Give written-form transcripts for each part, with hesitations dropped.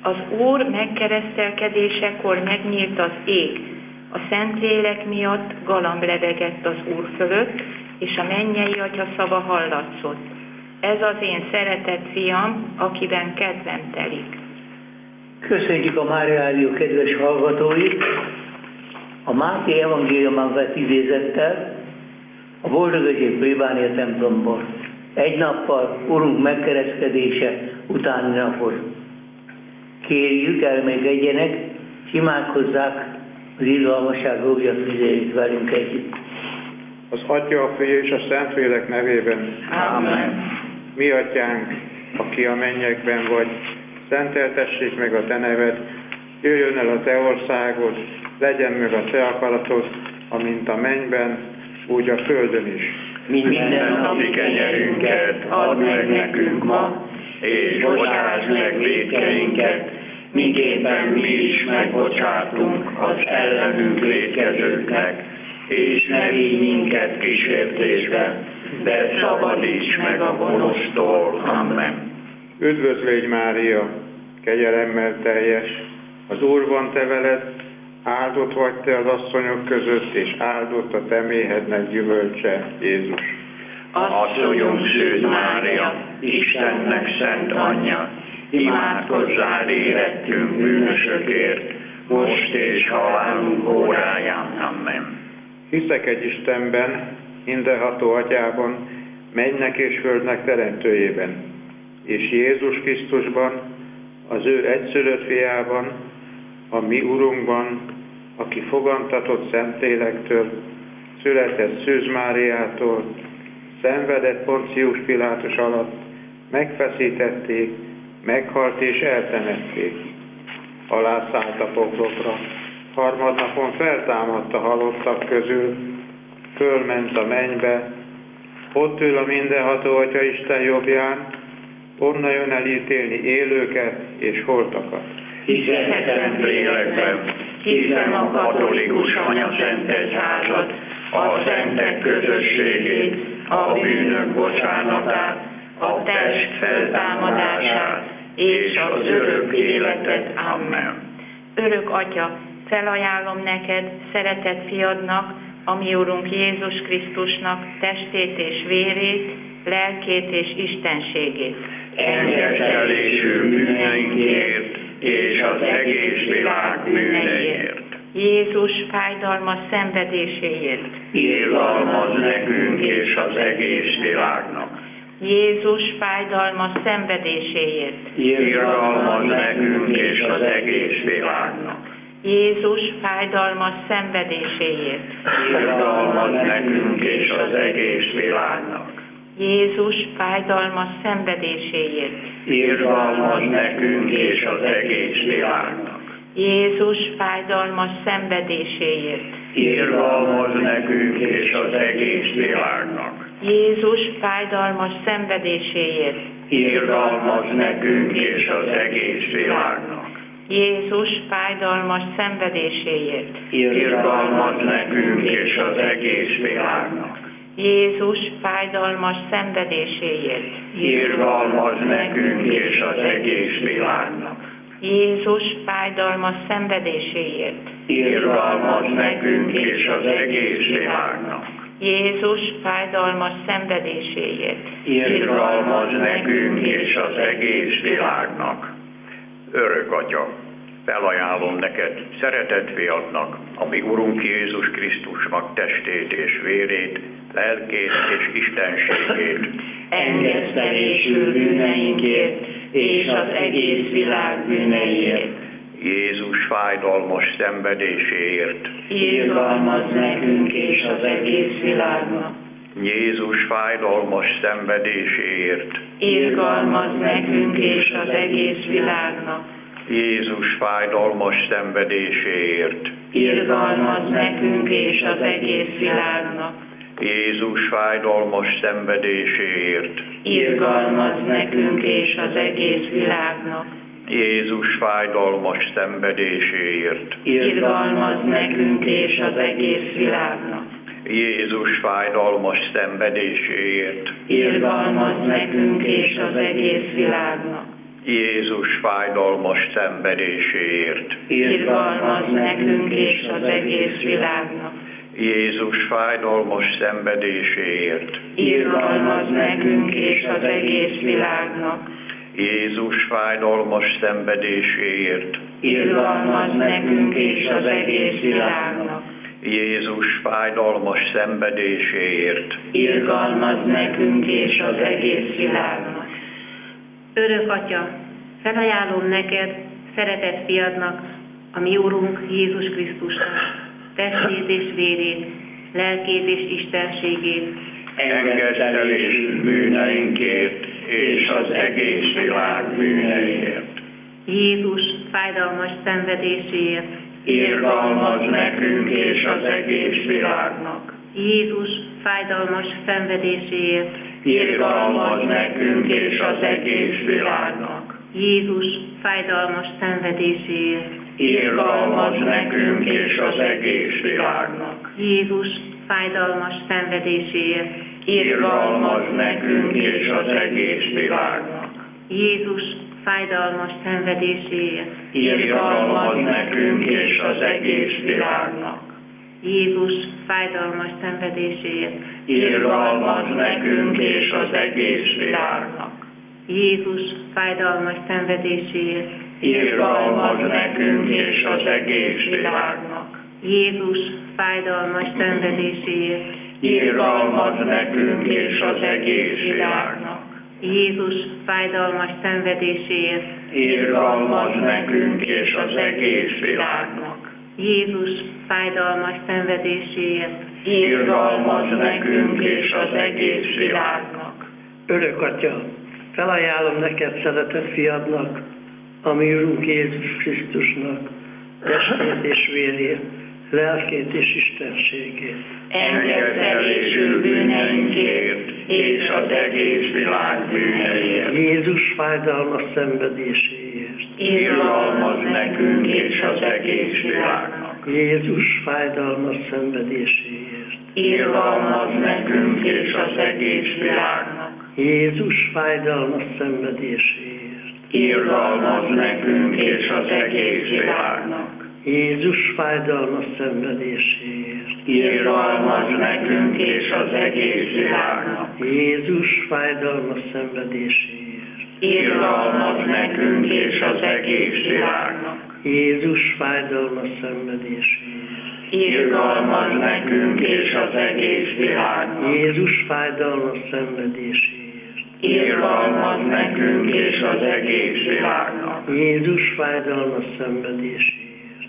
Az Úr megkeresztelkedésekor megnyílt az ég, a Szentlélek miatt galamb lebegett az Úr fölött, és a mennyei Atya szava hallatszott. Ez az én szeretett fiam, akiben kedvem telik. Köszönjük a Mária Rádió kedves hallgatóit! A Máté evangéliumán vett idézettel a Boldogösség plébánia templomból. Egy nappal Urunk megkeresztedése utáni napon. Kérjük, elmegegyenek, és imádkozzák az irgalmasság rózsa füzéjét velünk együtt. Az Atya, a Fiú és a Szentlélek nevében. Amen. Mi Atyánk, aki a mennyekben vagy, szenteltessék meg a Te neved, jöjjön el a Te országod, legyen meg a Te akaratod, amint a mennyben, úgy a földön is. Minden napi kenyerünket add meg nekünk ma, és bocsásd meg vétkeinket, miképpen mi is megbocsátunk az ellenünk vétkezőknek, és ne vigy minket kísértésbe, de szabadíts meg a gonosztól. Amen. Üdvözlégy Mária, kegyelemmel teljes, az Úr van te veled, áldott vagy te az asszonyok között, és áldott a te méhednek gyümölcse, Jézus. Asszonyunk Szűz Mária, Istennek szent anyja, imádkozzál érettünk bűnösökért, most és halálunk óráján. Amen. Hiszek egy Istenben, mindenható Atyában, mennynek és földnek teremtőjében, és Jézus Krisztusban, az ő egyszülött fiában, a mi Urunkban, aki fogantatott Szentlélektől, született Szűz Máriától, szenvedett Poncius Pilátus alatt, megfeszítették, meghalt és eltemették. Alászállt a poklokra, harmadnapon feltámadt a halottak közül, fölment a mennybe, ott ül a mindenható Atya Isten jobbján, onnan jön elítélni élőket és holtakat. Hiszek szent lélekben, hiszem a katolikus anyaszent egyházat, a szentek közösségét, a bűnök bocsánatát, a test feltámadását és az örök életet. Amen. Örök Atya, felajánlom neked, szeretett fiadnak, a mi Urunk Jézus Krisztusnak testét és vérét, lelkét és istenségét. Engedtelésű bűneinkért és az egész világ bűneiért. Jézus fájdalmas szenvedéséért. Irgalmaz nekünk és az egész világnak. Jézus fájdalmas szenvedéséért. Irgalmaz nekünk és az egész világnak. Jézus fájdalmas szenvedéséért. Irgalmaz nekünk és az egész világnak. Jézus fájdalmas szenvedéséért. Irgalmaz nekünk és az egész világnak. Jézus fájdalmas szenvedéséért. Irgalmaz nekünk és az egész világnak. Jézus fájdalmas szenvedéséért. Irgalmaz nekünk és az egész világnak. Jézus fájdalmas szenvedéséért. Irgalmaz nekünk és az egész világnak. Jézus fájdalmas szenvedéséért. Irgalmaz nekünk és az egész világnak. Jézus fájdalmas szenvedéséért. Irgalmaz nekünk és az egész világnak. Jézus fájdalmas szenvedéséért. Irgalmaz nekünk és az egész világnak. Örök Atya, felajánlom neked szeretett fiadnak, a mi Urunk Jézus Krisztusnak testét és vérét, lelkét és istenségét. Engedtelésű bűneinkért és az egész világ bűneiért. Jézus fájdalmas szenvedéséért. Irgalmaz nekünk és az egész világnak. Jézus fájdalmas szenvedéséért. Irgalmaz nekünk és az egész világnak. Jézus fájdalmas szenvedéséért. Irgalmaz nekünk és az egész világnak. Jézus fájdalmas szenvedéséért. Irgalmaz nekünk és az egész világnak. Jézus fájdalmas szenvedéséért. Irgalmaz nekünk és az egész világnak. Jézus fájdalmas szenvedéséért. Irgalmaz nekünk és az egész világnak. Jézus fájdalmas szenvedéséért. Irgalmaz nekünk és az egész világnak. Jézus fájdalmas szenvedéséért. Irgalmaz nekünk és az egész világnak. Jézus fájdalmas szenvedéséért. Irgalmaz nekünk és az egész világnak. Jézus fájdalmas szenvedéséért. Irgalmaz nekünk és az egész világnak. Örök Atya, felajánlom neked, szeretett fiadnak, a mi Úrunk Jézus Krisztusnak, testét és vérét, lelkét és istenségét, Engedtelésünk bűneinkért és az egész világ bűneiért. Jézus fájdalmas szenvedéséért, Irgalmaz nekünk és az egész világnak. Jézus fájdalmas szenvedéséért, Irgalmaz nekünk és az egész világnak. Jézus fájdalmas szenvedéséért, Irgalmaz nekünk és az egész világnak. Jézus fájdalmas szenvedéséért, Irgalmaz nekünk és az egész világnak. Jézus fájdalmas szenvedéséért, Irgalmaz nekünk és az egész világnak. Jézus fájdalmas szenvedéséért, Irgalmaz nekünk és az egész világnak. Jézus fájdalmas szenvedéséért, Irgalmaz nekünk és az egész világnak. Jézus fájdalmas szenvedéséért, Irgalmaz nekünk és az egész világnak. Jézus fájdalmas szenvedéséért, Irgalmaz nekünk és az egész világnak. Jézus fájdalmas szenvedéséért, Irgalmaz nekünk és az egész világnak. Örök Atya, felajánlom neked, szeretett fiadnak, a mi Úrunk Jézus Krisztusnak, testét és vérét, lelkét és istenségét. Engedtelésünk bűneinkért és az egész világ bűneiért. Jézus fájdalmas szenvedéséért. Irgalmaz nekünk és az egész világnak. Jézus fájdalmas szenvedéséért. Irgalmaz nekünk és az egész világnak. Jézus fájdalmas szenvedéséért. Irgalmaz nekünk és az egész világnak. Jézus fájdalmas szenvedéséért. Irgalmaz nekünk és az egész világnak. Jézus fájdalmas szenvedéséért. Irgalmaz nekünk és az egész világnak. Jézus fájdalmas szenvedéséért. Irgalmaz nekünk és az egész világnak. Jézus fájdalmas szenvedéséért. Irgalmaz nekünk és az egész világnak. Jézus fájdalmas szenvedéséért.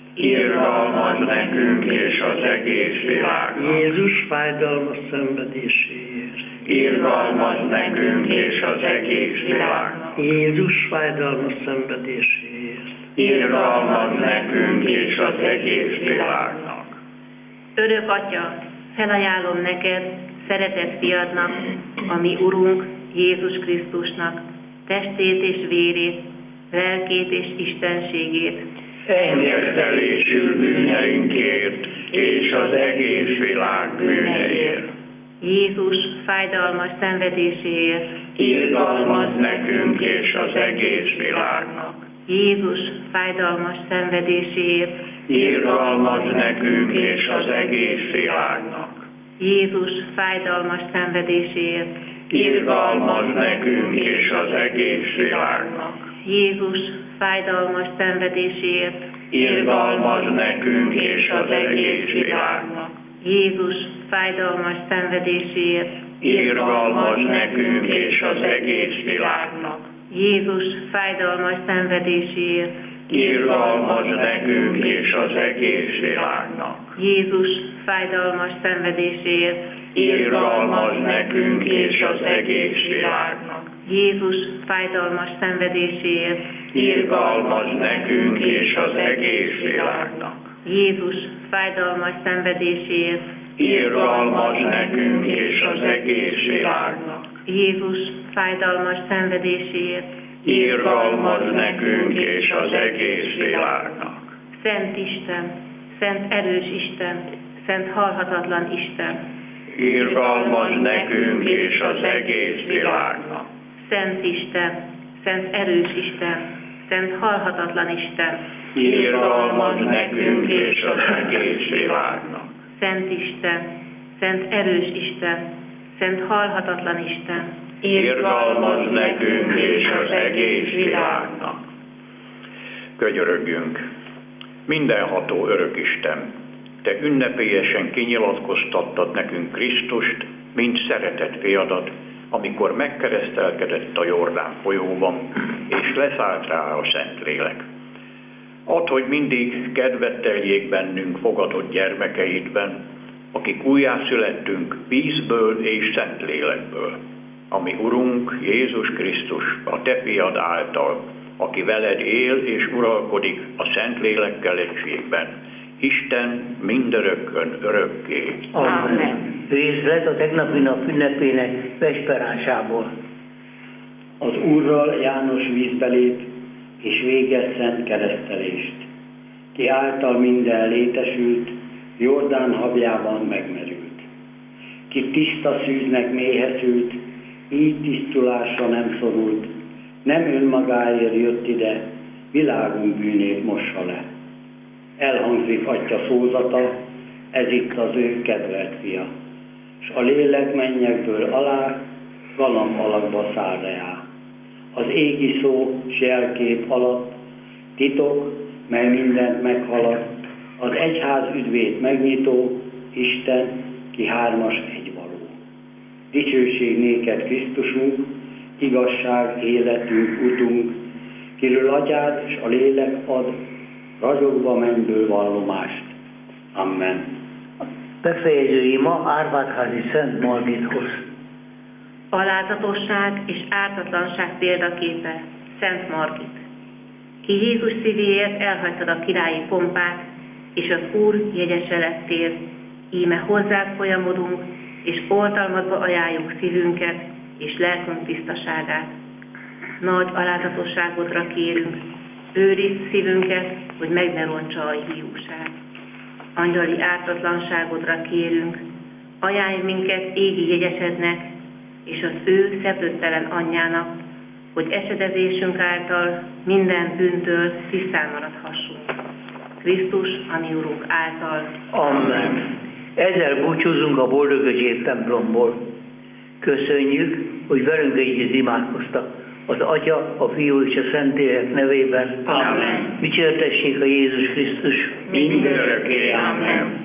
Irgalmaz nekünk és az egész világnak. Jézus fájdalmas szenvedéséért. Irgalmaz nekünk és az egész világnak. Jézus fájdalmas szenvedéséért. Irgalmaz nekünk és az egész világnak. Örök Atya, felajánlom neked, szeretett fiadnak, a mi Urunk Jézus Krisztusnak, testét és vérét, lelkét és istenségét, Engedtelésünk bűneinkért és az egész világ bűneiért. Jézus fájdalmas szenvedéséért, Irgalmaz nekünk és az egész világnak. Jézus fájdalmas szenvedéséért, Irgalmaz nekünk és az egész világnak. Jézus fájdalmas szenvedéséért, Irgalmaz nekünk és az egész világnak. Jézus fájdalmas szenvedéséért, Irgalmaz nekünk és az egész világnak. Jézus fájdalmas szenvedéséért, Irgalmaz nekünk és az egész világnak. Jézus fájdalmas szenvedéséért, Irgalmaz nekünk és az egész világnak. Jézus fájdalmas szenvedéséért, Irgalmaz nekünk és az egész világnak. Jézus fájdalmas szenvedéséért, Irgalmaz nekünk és az egész világnak. Jézus fájdalmas szenvedéséért, Irgalmaz nekünk és az egész világnak. Jézus fájdalmas szenvedéséért, Irgalmaz nekünk és az egész világnak. Szent Isten, Szent erős Isten, Szent halhatatlan Isten, Irgalmaz nekünk és az egész világnak. Szent Isten, Szent erős Isten, szent halhatatlan Isten, irgalmazd nekünk és az egész világnak. Szent Isten, szent erős Isten, szent halhatatlan Isten, Irgalmazd nekünk és az egész világnak. Könyörögjünk! Mindenható Örökisten, Te ünnepélyesen kinyilatkoztattad nekünk Krisztust, mint szeretett fiadat, amikor megkeresztelkedett a Jordán folyóban, és leszállt rá a Szentlélek. Add, hogy mindig kedvet teljék bennünk fogadott gyermekeidben, akik újjászülettünk vízből és Szentlélekből, ami Urunk Jézus Krisztus, a Te fiad által, aki veled él és uralkodik a Szentlélekkel egységben, Isten mindörökkön örökké. Amen. Részt lett a tegnapi nap ünnepének vesperásából. Az Úrral János vízbelép és végez szent keresztelést, ki által minden létesült, Jordán habjában megmerült. Ki tiszta szűznek méhesült, így tisztulásra nem szorult, nem önmagáért jött ide, világunk bűnét mossa le. Elhangzik Atya szózata, ez itt az ő kedvelt fia, s a lélek mennyekből alá, galamb alakba száll reá. Az égi szó s jelkép alatt, titok, mely mindent meghaladt, az egyház üdvét megnyitó, Isten, ki hármas egyvaló. Dicsőség néked Krisztusunk, igazság, életünk, utunk, kiről Atyád és a lélek ad, ragyogva mennyből vallomást. Amen. Befejező ima Árpád-házi Szent Margithoz. alázatosság és ártatlanság példaképe, Szent Margit. Ki Jézus szívéért elhagytad a királyi pompát, és az Úr jegyese lettél, íme hozzád folyamodunk, és oltalmadba ajánljuk szívünket és lelkünk tisztaságát. Nagy alázatosságodra kérünk, őrizd szívünket, hogy meg ne roncsa a hiúság. Angyali ártatlanságodra kérünk, ajánlj minket égi jegyesednek, és az ő szeplőttelen anyjának, hogy esedezésünk által minden bűntől tisztán maradhassunk. Krisztus, a mi Urunk által. Amen. Ezzel búcsúzunk a Boldogöcsét templomból. Köszönjük, hogy velünk együtt imádkoztak az Atya, a Fiú és a Szentlélek nevében. Amen. Dicsértessék a Jézus Krisztus. Mindörökké. Amen.